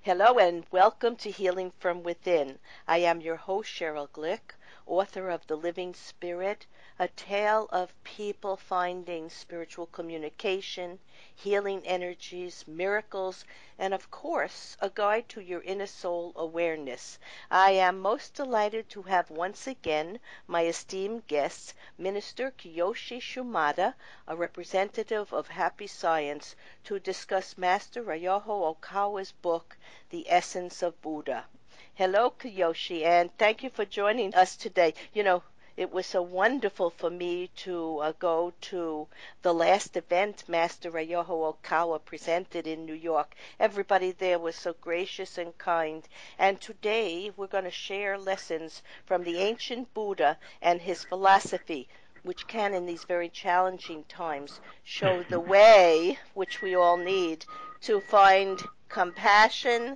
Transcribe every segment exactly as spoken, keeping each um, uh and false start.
Hello and welcome to Healing from Within. I am your host, Cheryl Glick, author of The Living Spirit, a tale of people finding spiritual communication, healing energies, miracles, and of course, a guide to your inner soul awareness. I am most delighted to have once again my esteemed guests, Minister Kiyoshi Shimada, a representative of Happy Science, to discuss Master Ryoho Okawa's book, The Essence of Buddha. Hello, Kiyoshi, and thank you for joining us today. You know, it was so wonderful for me to uh, go to the last event Master Ryoho Okawa presented in New York. Everybody there was so gracious and kind. And today we're going to share lessons from the ancient Buddha and his philosophy, which can, in these very challenging times, show the way which we all need to find compassion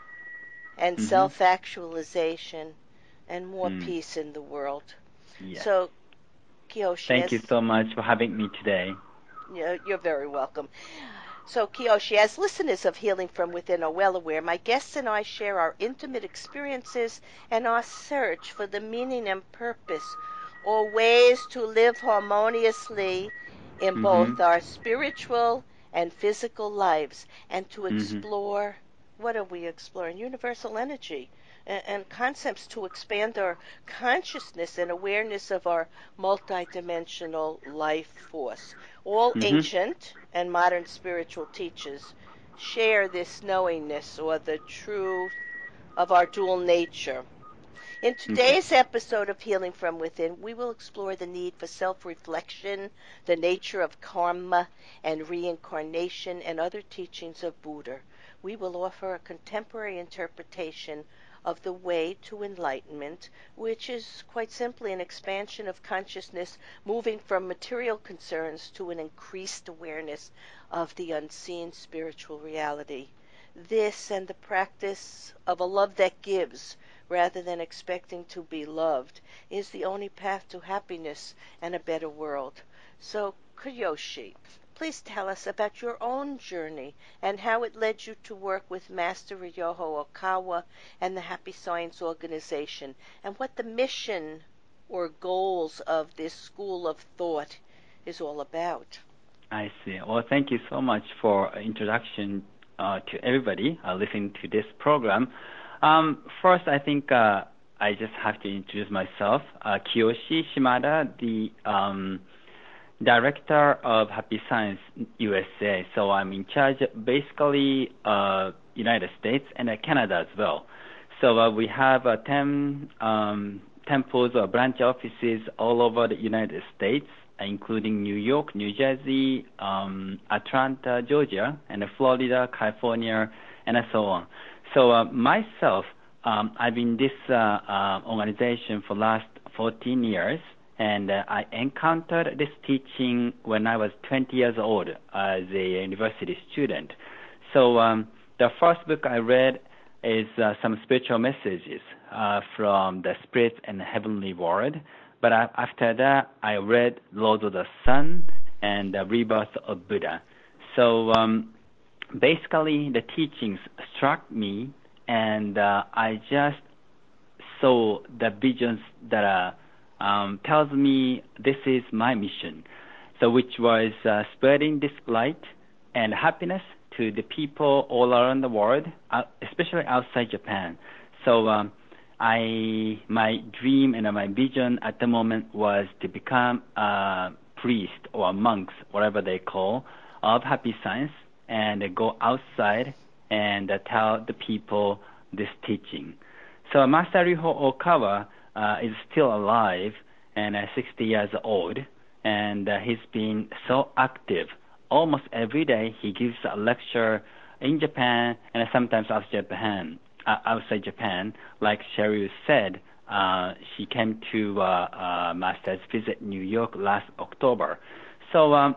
and Mm-hmm. self-actualization and more Mm. peace in the world. Yes. So, Kiyoshi, Thank you as so much for having me today. you're, you're very welcome. So, Kiyoshi, as listeners of Healing from Within are well aware, my guests and I share our intimate experiences and our search for the meaning and purpose or ways to live harmoniously in Mm-hmm. both our spiritual and physical lives and to Mm-hmm. explore what are we exploring? Universal energy and, and concepts to expand our consciousness and awareness of our multidimensional life force. All Mm-hmm. ancient and modern spiritual teachers share this knowingness or the truth of our dual nature. In Okay. today's episode of Healing from Within, we will explore the need for self-reflection, the nature of karma and reincarnation, and other teachings of Buddha. We will offer a contemporary interpretation of the way to enlightenment, which is quite simply an expansion of consciousness moving from material concerns to an increased awareness of the unseen spiritual reality. This and the practice of a love that gives rather than expecting to be loved is the only path to happiness and a better world. So, Kiyoshi, please tell us about your own journey and how it led you to work with Master Ryoho Okawa and the Happy Science Organization, and what the mission or goals of this school of thought is all about. I see. Well, thank you so much for introduction uh, to everybody uh, listening to this program. Um, first, I think uh, I just have to introduce myself. Uh, Kiyoshi Shimada, the um, director of Happy Science U S A. So I'm in charge of basically uh, United States and uh, Canada as well. So uh, we have uh, ten um, temples or branch offices all over the United States, including New York, New Jersey, um, Atlanta, Georgia, and uh, Florida, California, and uh, so on. So uh, myself, um, I've been in this uh, uh, organization for last fourteen years, and uh, I encountered this teaching when I was twenty years old as a university student. So um, the first book I read is uh, some spiritual messages uh, from the spirit and heavenly world. But uh, after that, I read Lord of the Sun and the Rebirth of Buddha. So um, basically, the teachings struck me, and uh, I just saw the visions that are um, tells me this is my mission. So which was uh, spreading this light and happiness to the people all around the world, uh, especially outside Japan. So um, I my dream and my vision at the moment was to become a priest or monks, whatever they call, of Happy Science, and go outside and uh, tell the people this teaching. So Master Ryoho Okawa uh, is still alive and uh, sixty years old, and uh, he's been so active. Almost every day he gives a lecture in Japan and sometimes outside Japan. Uh, outside Japan, like Cheryl said, uh, she came to uh, uh, Master's visit New York last October. So um,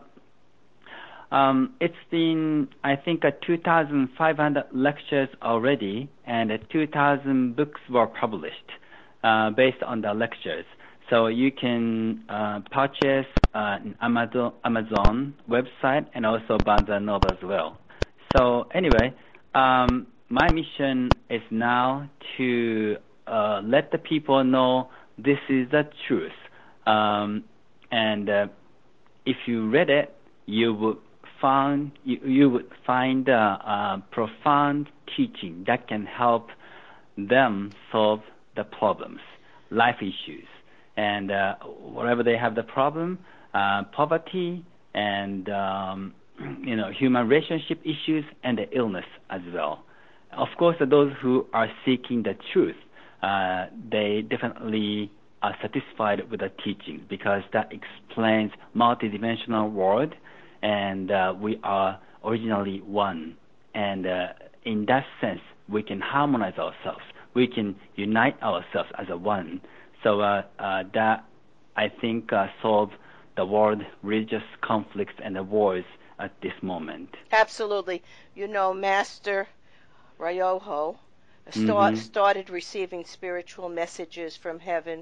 um, it's been, I think, uh, two thousand five hundred lectures already, and uh, two thousand books were published uh, based on the lectures. So you can uh, purchase uh, Amazon, Amazon website and also Barnes and Noble as well. So anyway, um, my mission is now to uh, let the people know this is the truth. Um, and uh, if you read it, you would find you, you would find a, a profound teaching that can help them solve the problems, life issues, and uh, wherever they have the problem, uh, poverty and um, you know human relationship issues and the illness as well. Of course, those who are seeking the truth, uh, they definitely are satisfied with the teaching because that explains multidimensional world, and uh, we are originally one. And uh, in that sense, we can harmonize ourselves. We can unite ourselves as a one. So uh, uh, that, I think, uh, solve the world religious conflicts and the wars at this moment. Absolutely. You know, Master Ryoho start, Mm-hmm. started receiving spiritual messages from heaven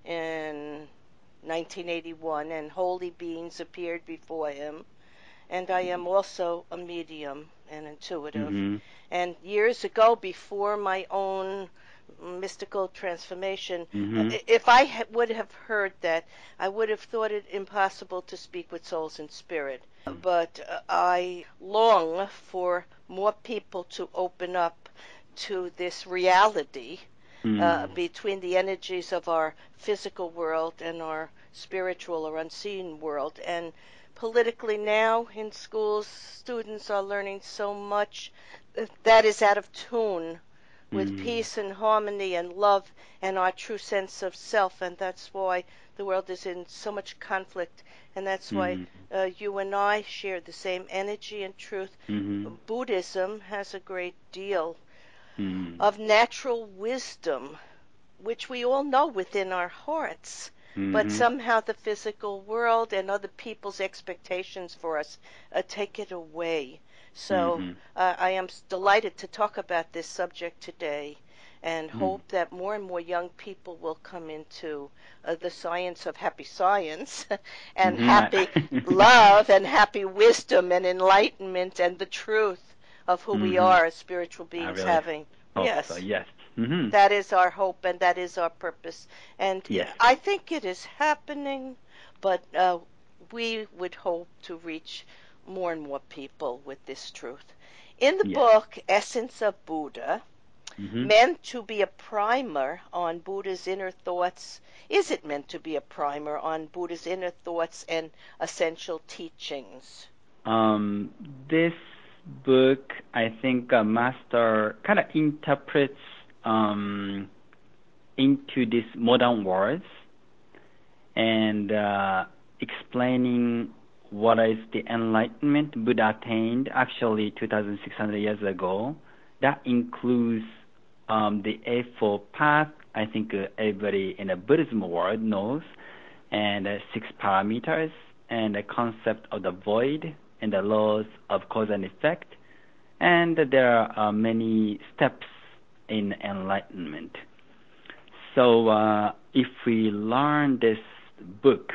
in nineteen eighty-one, and holy beings appeared before him. And I am also a medium and intuitive. Mm-hmm. And years ago, before my own mystical transformation, Mm-hmm. if I ha- would have heard that, I would have thought it impossible to speak with souls in spirit. But uh, I long for more people to open up to this reality uh, Mm-hmm. between the energies of our physical world and our spiritual or unseen world. And politically now in schools, students are learning so much that is out of tune with Mm-hmm. peace and harmony and love and our true sense of self. And that's why the world is in so much conflict. And that's why Mm-hmm. uh, you and I share the same energy and truth. Mm-hmm. Buddhism has a great deal Mm-hmm. of natural wisdom, which we all know within our hearts. But Mm-hmm. somehow the physical world and other people's expectations for us uh, take it away. So Mm-hmm. uh, I am delighted to talk about this subject today, and Mm-hmm. hope that more and more young people will come into uh, the science of happy science and happy Mm-hmm. love and happy wisdom and enlightenment and the truth of who we Mm-hmm. are as spiritual I beings really having. hope so. Yes. Yes. Mm-hmm. That is our hope and that is our purpose. And Yes. I think it is happening, but uh, we would hope to reach more and more people with this truth. In the Yes. book, Essence of Buddha, Mm-hmm. meant to be a primer on Buddha's inner thoughts, is it meant to be a primer on Buddha's inner thoughts and essential teachings? Um, this book, I think, uh, Master kind of interprets um, into these modern words and uh, explaining what is the enlightenment Buddha attained actually two thousand six hundred years ago. That includes um, the Eightfold Path, I think uh, everybody in the Buddhism world knows, and uh, six parameters, and the concept of the void, and the laws of cause and effect. And there are uh, many steps in enlightenment. So uh, if we learn this book,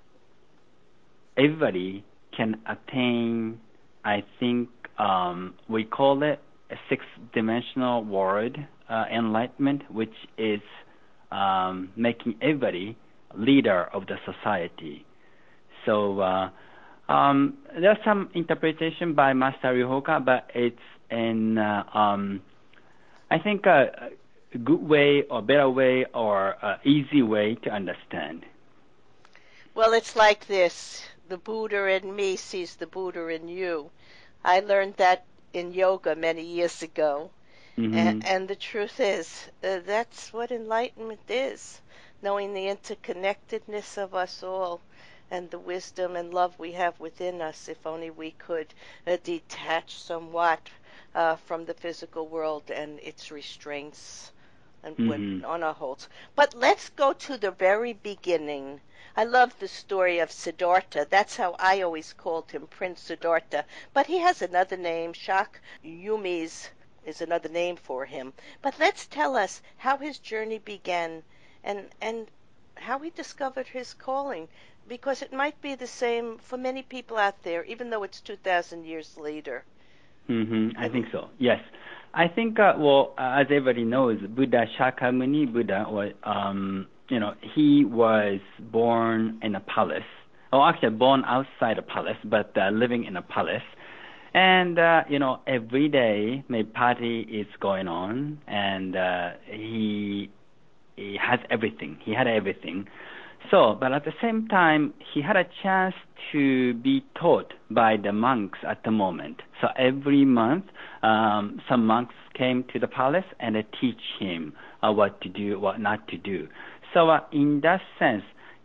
everybody can attain, I think um, we call it a six-dimensional world uh, enlightenment, which is um, making everybody leader of the society. So uh, um, there's some interpretation by Master Ryoho, but it's in, uh, um, I think, a, a good way or better way or uh, easy way to understand. Well, it's like this. The Buddha in me sees the Buddha in you. I learned that in yoga many years ago. Mm-hmm. And, and the truth is, uh, that's what enlightenment is, knowing the interconnectedness of us all and the wisdom and love we have within us, if only we could uh, detach somewhat uh, from the physical world and its restraints and Mm-hmm. on our holds. But let's go to the very beginning. I love the story of Siddhartha. That's how I always called him, Prince Siddhartha. But he has another name, Shakyamuni is another name for him. But let's tell us how his journey began and and how he discovered his calling, because it might be the same for many people out there, even though it's two thousand years later. Mm-hmm. I think so. Yes. I think, uh, well, uh, as everybody knows, Buddha Shakyamuni Buddha, was, um, you know, he was born in a palace. Well, actually born outside a palace, but uh, living in a palace. And, uh, you know, every day, my party is going on, and uh, he, he has everything. He had everything. So, but at the same time, he had a chance to be taught by the monks at the moment. So every month, um, some monks came to the palace and they teach him uh, what to do, what not to do. So uh, in that sense,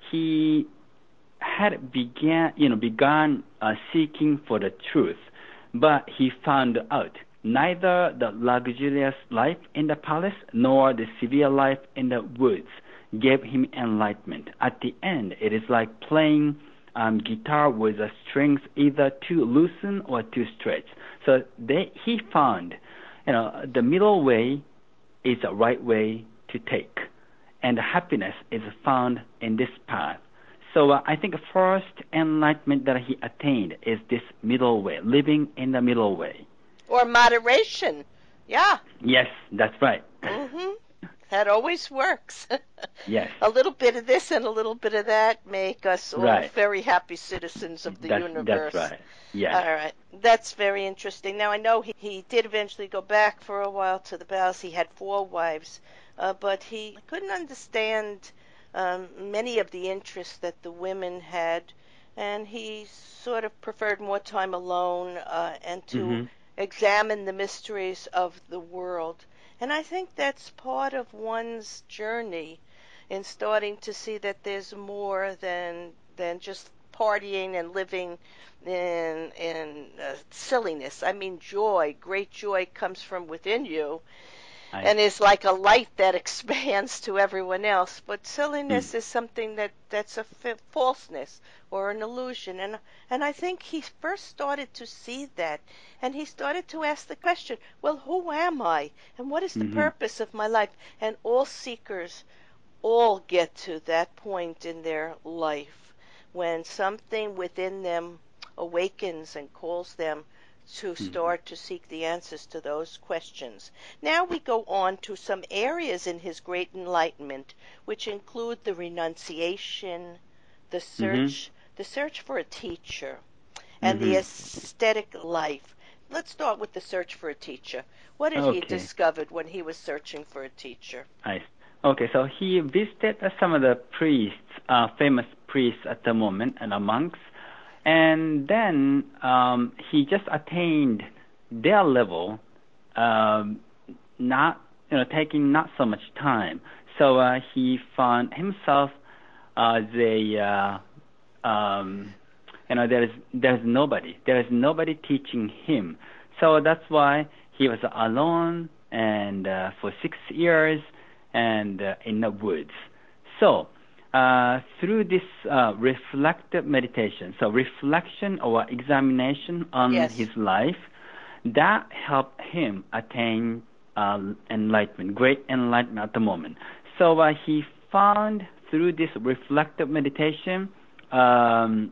he had began, you know, begun uh, seeking for the truth, but he found out neither the luxurious life in the palace nor the severe life in the woods gave him enlightenment. At the end, it is like playing um, guitar with the strings either too loosen or too stretch. So they, he found, you know, the middle way is the right way to take, and happiness is found in this path. So uh, I think the first enlightenment that he attained is this middle way, living in the middle way. Or moderation. Yeah. Yes, that's right. Mm-hmm. That always works. Yes. A little bit of this and a little bit of that make us all right. very happy citizens of the that's, universe. That's right. Yes. All right. That's very interesting. Now, I know he, he did eventually go back for a while to the palace. He had four wives, uh, but he couldn't understand um, many of the interests that the women had, and he sort of preferred more time alone uh, and to mm-hmm. examine the mysteries of the world. And I think that's part of one's journey in starting to see that there's more than than just partying and living in in uh, silliness. I mean, joy, great joy comes from within you, I... and is like a light that expands to everyone else. But silliness mm. is something that that's a f- falseness or an illusion. And and I think he first started to see that, and he started to ask the question, well, who am I? And what is the mm-hmm. purpose of my life? And all seekers all get to that point in their life when something within them awakens and calls them to start mm-hmm. to seek the answers to those questions. Now we go on to some areas in his great enlightenment, which include the renunciation, the search, mm-hmm. the search for a teacher, and mm-hmm. the aesthetic life. Let's start with the search for a teacher. What did okay. he discover when he was searching for a teacher? I, okay, so he visited uh, some of the priests, uh, famous priests at the moment, and the monks, and then um, he just attained their level, um, not you know taking not so much time. So uh, he found himself as a uh, um, you know there is there is nobody there is nobody teaching him. So that's why he was alone and uh, for six years and uh, in the woods. So. Uh, through this uh, reflective meditation, so reflection or examination on yes. his life, that helped him attain uh, enlightenment, great enlightenment at the moment. So uh, he found through this reflective meditation, um,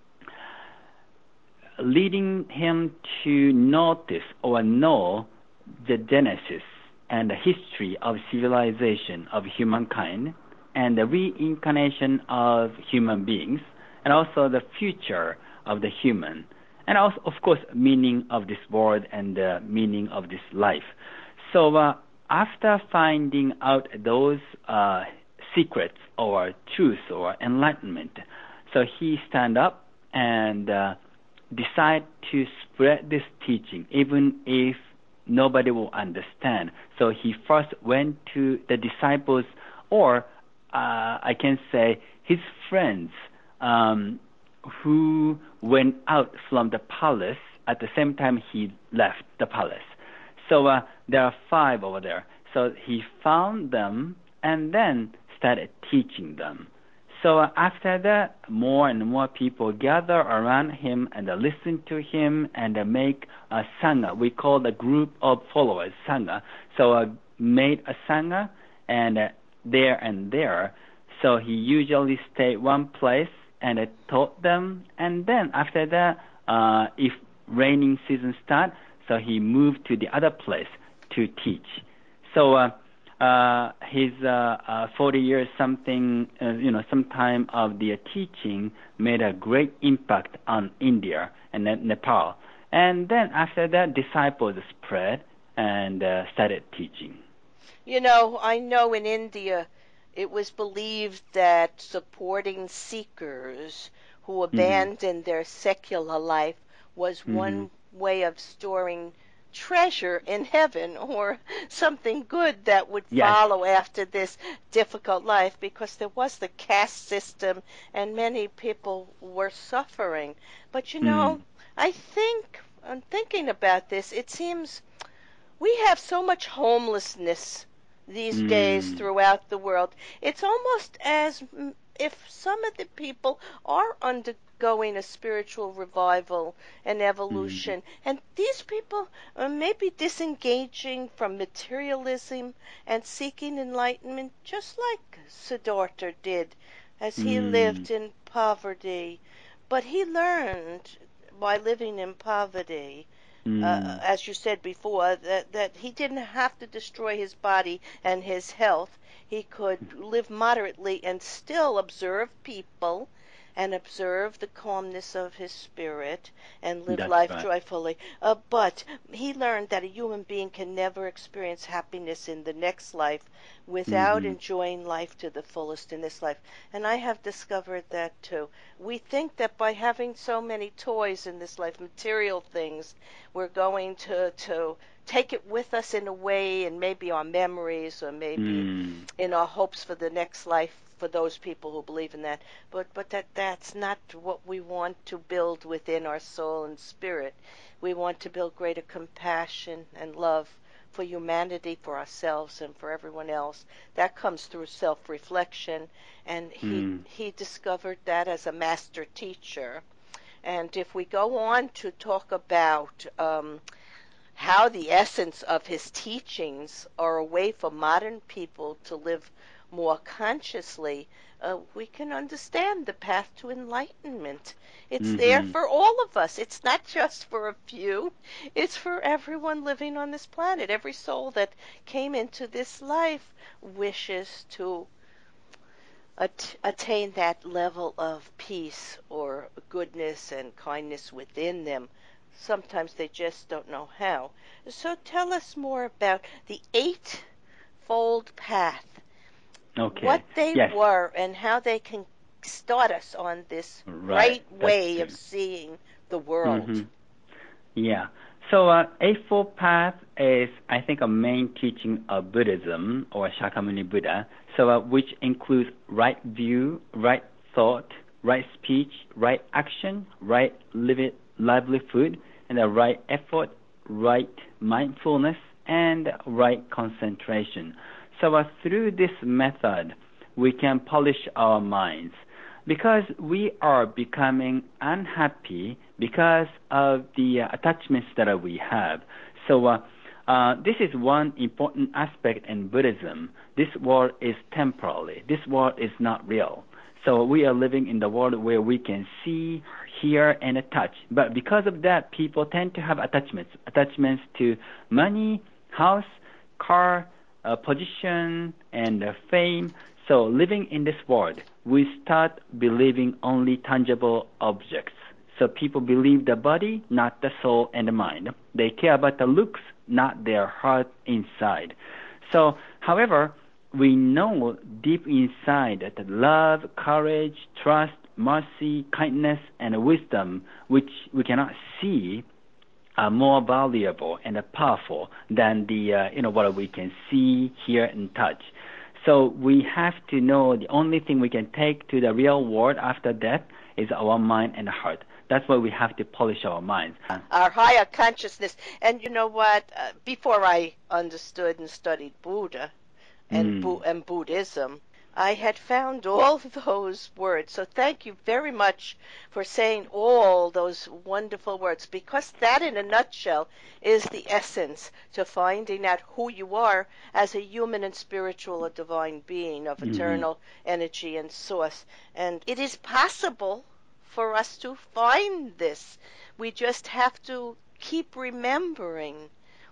leading him to notice or know the genesis and the history of civilization of humankind, and the reincarnation of human beings, and also the future of the human, and also, of course, meaning of this world and the meaning of this life. So uh, after finding out those uh, secrets or truths or enlightenment, so he stand up and uh, decide to spread this teaching, even if nobody will understand. So he first went to the disciples, or Uh, I can say his friends um, who went out from the palace at the same time he left the palace. So uh, there are five over there. So he found them and then started teaching them. So uh, after that, more and more people gather around him and uh, listen to him and uh, make a sangha. We call the group of followers sangha. So uh, made a sangha and uh, there and there. So he usually stayed one place and uh, taught them. And then after that, uh, if raining season start, so he moved to the other place to teach. So uh, uh, his uh, uh, forty years something, uh, you know, some time of the teaching made a great impact on India and Nepal. And then after that, disciples spread and uh, started teaching. You know, I know in India it was believed that supporting seekers who abandoned mm-hmm. their secular life was mm-hmm. one way of storing treasure in heaven or something good that would yes. follow after this difficult life, because there was the caste system and many people were suffering. But you know, mm. I think, I'm thinking about this, it seems we have so much homelessness these mm. days throughout the world. It's almost as if some of the people are undergoing a spiritual revival and evolution. Mm. And these people are maybe disengaging from materialism and seeking enlightenment, just like Siddhartha did as he mm. lived in poverty. But he learned by living in poverty, Mm. Uh, as you said before, that, that he didn't have to destroy his body and his health. He could live moderately and still observe people and observe the calmness of his spirit and live That's life right. joyfully. Uh, but he learned that a human being can never experience happiness in the next life without mm-hmm. enjoying life to the fullest in this life. And I have discovered that too. We think that by having so many toys in this life, material things, we're going to, to take it with us in a way, and maybe our memories, or maybe mm. in our hopes for the next life for those people who believe in that. But but that that's not what we want to build within our soul and spirit. We want to build greater compassion and love for humanity, for ourselves, and for everyone else. That comes through self-reflection, and he mm. he discovered that as a master teacher. And if we go on to talk about um, how the essence of his teachings are a way for modern people to live more consciously, uh, we can understand the path to enlightenment. It's mm-hmm. there for all of us. It's not just for a few. It's for everyone living on this planet. Every soul that came into this life wishes to at- attain that level of peace or goodness and kindness within them. Sometimes they just don't know how. So tell us more about the Eightfold Path, okay. what they yes. were, and how they can start us on this right. right way of seeing the world. Mm-hmm. Yeah. So uh, Eightfold Path is, I think, a main teaching of Buddhism, or Shakyamuni Buddha, so uh, which includes right view, right thought, right speech, right action, right liv- livelihood, and the right effort, right mindfulness, and right concentration. So uh, through this method, we can polish our minds, because we are becoming unhappy because of the uh, attachments that we have. So uh, uh, this is one important aspect in Buddhism. This world is temporary. This world is not real. So we are living in the world where we can see, hear, and touch. But because of that, people tend to have attachments, attachments to money, house, car, uh, position, and uh, fame. So living in this world, we start believing only tangible objects. So people believe the body, not the soul and the mind. They care about the looks, not their heart inside. So, however, we know deep inside that love, courage, trust, mercy, kindness, and wisdom, which we cannot see, are more valuable and powerful than the uh, you know what we can see, hear, and touch. So we have to know the only thing we can take to the real world after death is our mind and heart. That's why we have to polish our minds. Our higher consciousness. And you know what? Uh, before I understood and studied Buddha and, mm. Bu- and Buddhism, I had found all those words. So thank you very much for saying all those wonderful words, because that in a nutshell is the essence to finding out who you are as a human and spiritual or divine being of mm-hmm. eternal energy and source. And it is possible for us to find this. We just have to keep remembering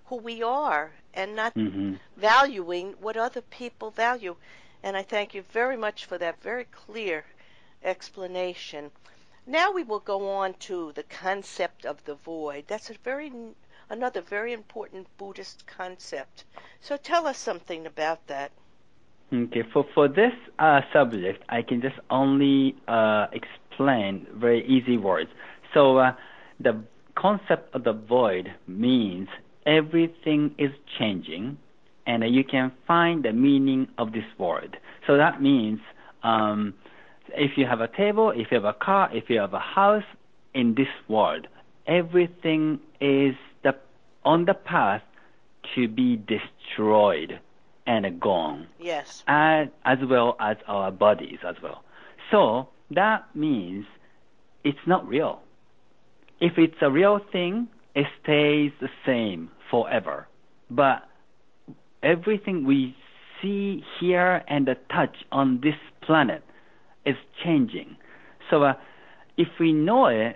who we are and not Mm-hmm. valuing what other people value. And I thank you very much for that very clear explanation. Now we will go on to the concept of the void. That's a very another very important Buddhist concept. So tell us something about that. Okay, for for this uh, subject, I can just only uh, explain very easy words. So uh, the concept of the void means everything is changing, and uh, you can find the meaning of this word. So that means um, if you have a table, if you have a car, if you have a house, in this world, everything is the on the path to be destroyed and gone, Yes. as, as well as our bodies as well. So that means it's not real. If it's a real thing, it stays the same forever. But everything we see, hear, and touch on this planet is changing. So uh, if we know it,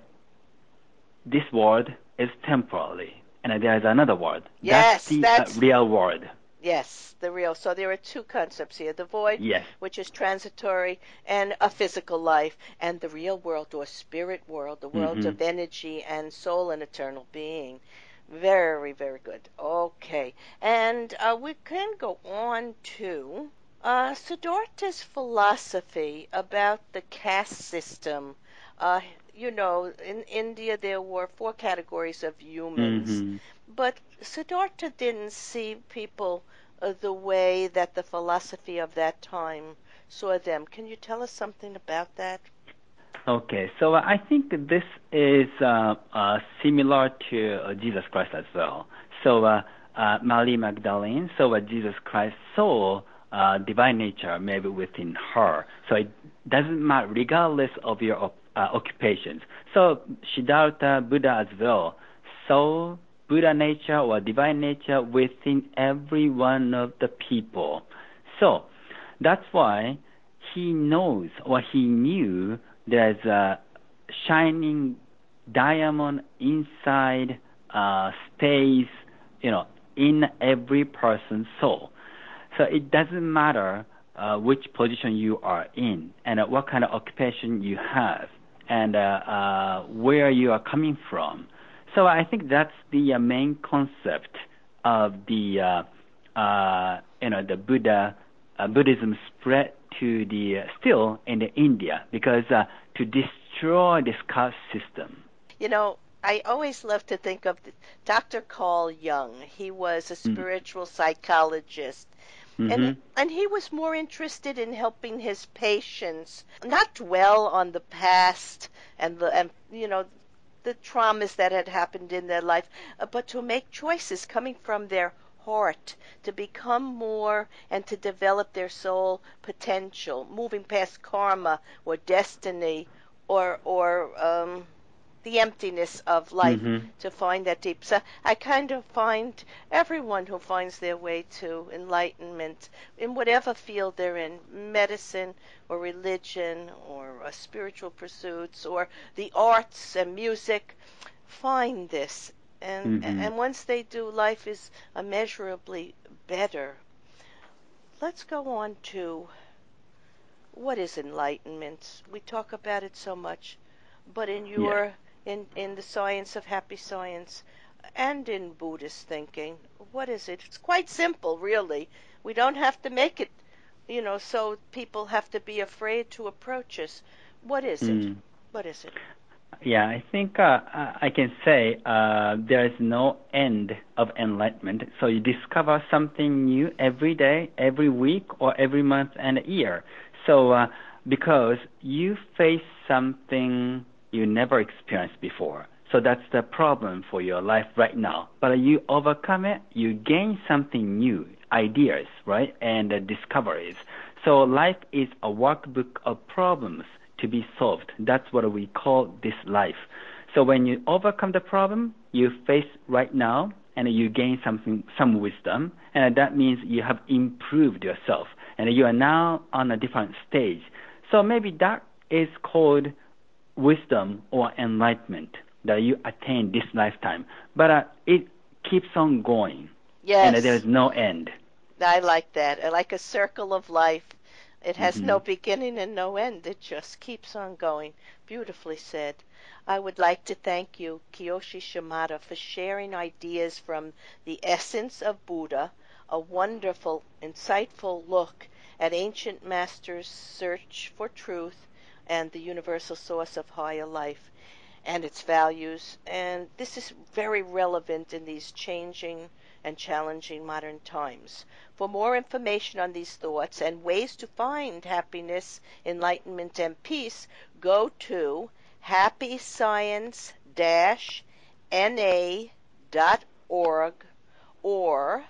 this world is temporary, and there's another world. Yes, that's the that's uh, real world. Yes, the real. So there are two concepts here: the void, Yes. which is transitory, and a physical life, and the real world or spirit world, the world Mm-hmm. of energy and soul and eternal being. Very, very good. Okay, and uh, we can go on to uh, Siddhartha's philosophy about the caste system. Uh, you know, in India there were four categories of humans, Mm-hmm. but Siddhartha didn't see people uh, the way that the philosophy of that time saw them. Can you tell us something about that? Okay, so uh, I think this is uh, uh, similar to uh, Jesus Christ as well. So uh, uh, Mary Magdalene, so uh, Jesus Christ saw uh, divine nature maybe within her. So it doesn't matter regardless of your uh, occupations. So Siddhartha Buddha as well saw Buddha nature or divine nature within every one of the people. So that's why he knows or he knew there's a shining diamond inside uh, stays, you know, in every person's soul. So it doesn't matter uh, which position you are in and uh, what kind of occupation you have and uh, uh, where you are coming from. So I think that's the uh, main concept of the uh, uh, you know the Buddha uh, Buddhism spread to the uh, still in the India because uh, to destroy this caste system. You know, I always love to think of Doctor Carl Jung. He was a Mm. spiritual psychologist. Mm-hmm. And and he was more interested in helping his patients not dwell on the past and the and you know the traumas that had happened in their life, uh, but to make choices coming from their heart to become more and to develop their soul potential, moving past karma or destiny or or um, the emptiness of life Mm-hmm. to find that deep. So I kind of find everyone who finds their way to enlightenment in whatever field they're in, medicine or religion or uh, spiritual pursuits or the arts and music, find this. And, Mm-hmm. and once they do, life is immeasurably better. Let's go on to what is enlightenment. We talk about it so much, but in Yes. your in in the science of happy science and in Buddhist thinking, what is it? It's quite simple, really. We don't have to make it, you know, so people have to be afraid to approach us. What is it? Mm. What is it? Yeah, I think uh, I can say uh, there is no end of enlightenment. So you discover something new every day, every week, or every month and a year. So uh, because you face something you never experienced before. So that's the problem for your life right now. But you overcome it, you gain something new, ideas, right, and uh, discoveries. So life is a workbook of problems to be solved. That's what we call this life. So when you overcome the problem you face right now and you gain something, some wisdom, and that means you have improved yourself and you are now on a different stage. So maybe that is called wisdom or enlightenment that you attain this lifetime. But uh, it keeps on going, Yes. and there's no end. I like that. I like a circle of life. It has Mm-hmm. no beginning and no end. It just keeps on going. Beautifully said. I would like to thank you, Kiyoshi Shimada, for sharing ideas from the essence of Buddha, a wonderful, insightful look at ancient masters' search for truth and the universal source of higher life and its values. And this is very relevant in these changing and challenging modern times. For more information on these thoughts and ways to find happiness, enlightenment, and peace, go to happy science dash n a dot org or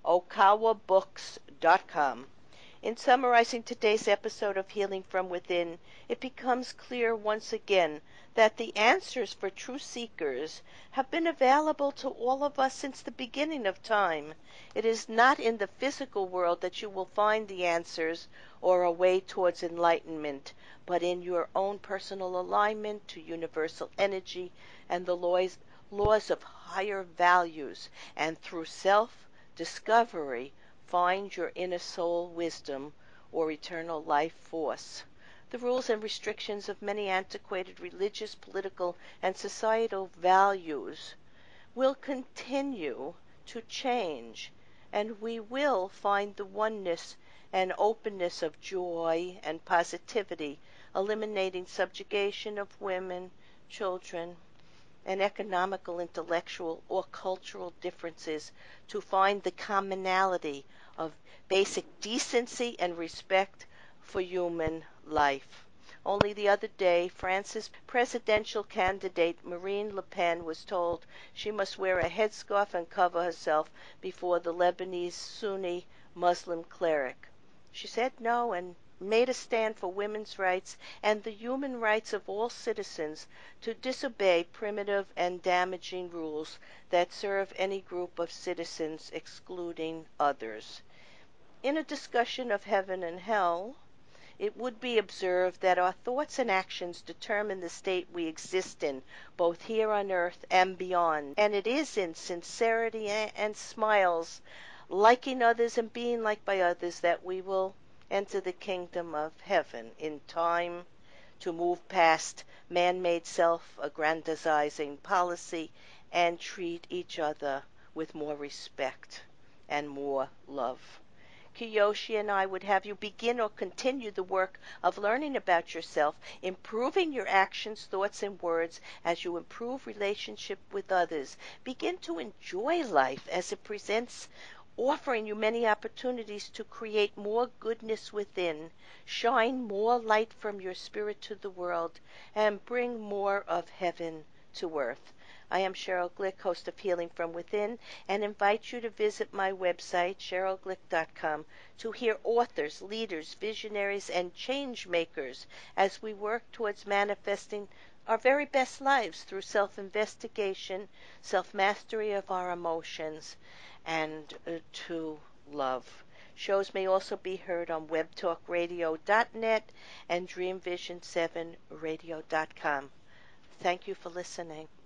okawa books dot com. In summarizing today's episode of Healing from Within, it becomes clear once again that the answers for true seekers have been available to all of us since the beginning of time. It is not in the physical world that you will find the answers or a way towards enlightenment, but in your own personal alignment to universal energy and the laws, laws of higher values, and through self-discovery, find your inner soul wisdom or eternal life force. The rules and restrictions of many antiquated religious, political, and societal values will continue to change, and we will find the oneness and openness of joy and positivity, eliminating subjugation of women, children, and economical, intellectual, or cultural differences to find the commonality of basic decency and respect for human life. Only the other day, France's presidential candidate Marine Le Pen was told she must wear a headscarf and cover herself before the Lebanese Sunni Muslim cleric. She said no and made a stand for women's rights and the human rights of all citizens to disobey primitive and damaging rules that serve any group of citizens, excluding others. In a discussion of heaven and hell, it would be observed that our thoughts and actions determine the state we exist in, both here on earth and beyond. And it is in sincerity and smiles, liking others and being liked by others, that we will enter the kingdom of heaven in time to move past man-made self-aggrandizing policy and treat each other with more respect and more love. Kiyoshi and I would have you begin or continue the work of learning about yourself, improving your actions, thoughts, and words as you improve relationship with others. Begin to enjoy life as it presents, offering you many opportunities to create more goodness within, shine more light from your spirit to the world, and bring more of heaven to earth. I am Cheryl Glick, host of Healing from Within, and invite you to visit my website, cheryl glick dot com, to hear authors, leaders, visionaries, and change makers as we work towards manifesting our very best lives through self-investigation, self-mastery of our emotions, and uh, to love. Shows may also be heard on web talk radio dot net and dream vision seven radio dot com. Thank you for listening.